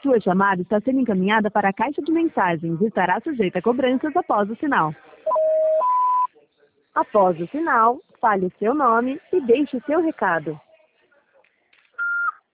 Sua chamada está sendo encaminhada para a caixa de mensagens e estará sujeita a cobranças após o sinal. Após o sinal, fale o seu nome e deixe o seu recado.